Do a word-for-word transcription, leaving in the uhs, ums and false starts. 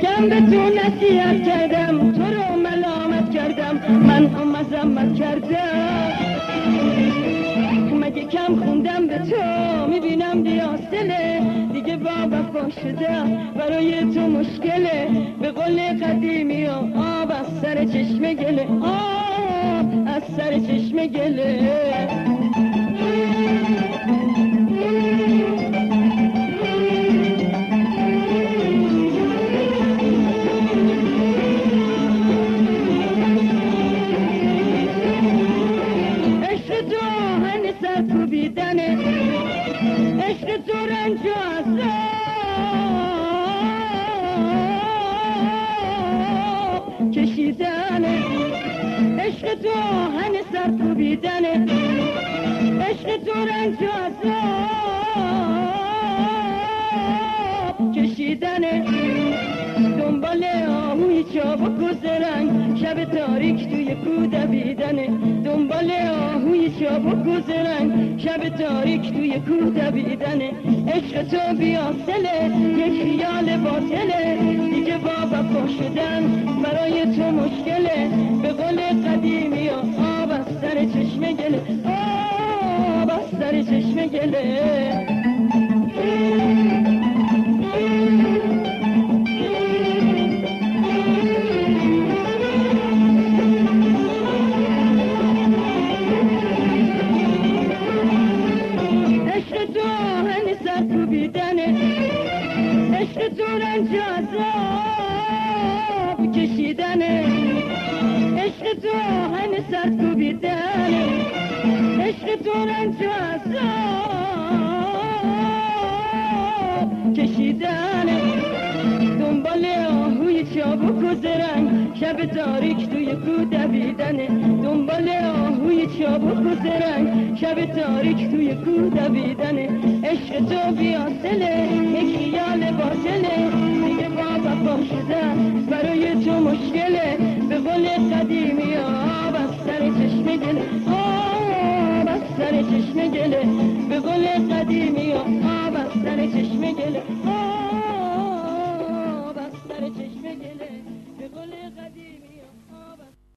یکم به تو نصیحت کردم، تو رو ملامت کردم، من مذمت کردم. مگه کم خوندم به تو، میبینم دیاستله دیگه با وفا شدم، برای تو مشکله. به قول قدیمی آب از سر چشمه گله، آب از سر چشمه گله. کوبیدنه عشق تو رنج و عذاب کشیدنه، عشق تو آهن سر کوبیدنه، عشق تو رنج و عذاب کشیدنه. دنبال آهوی چابک و زرنگ، شب تاریک توی کو دویدنه. دنبال آهوی چابک و زرنگ، شب تاریک توی کو دویدنه. عشق تو بیاصله یک خیال باطله، دیگه با وفا شدن برای تو مشکله. به قول قدیمی آب از سر چشمه گله، آب از سر چشمه گله. عشق تو رنج و عذاب کشیدنه، عشق تو آهن سر کوبیدنه، عشق تو رنج و عذاب کشیدنه. دنبال آهوی چابک و زرنگ، شب تاریک توی کو دویدنه. دنبال آهوی چابک و زرنگ، شب تاریک توی کو دویدنه. عشق تو بیاصله یک خیال باطله، دیگه با وفا شدن برای تو مشکله. به قول قدیمی آب از سر چشمه گله، آب از سر چشمه گله. به قول قدیمی آب از سر چشمه گله، آب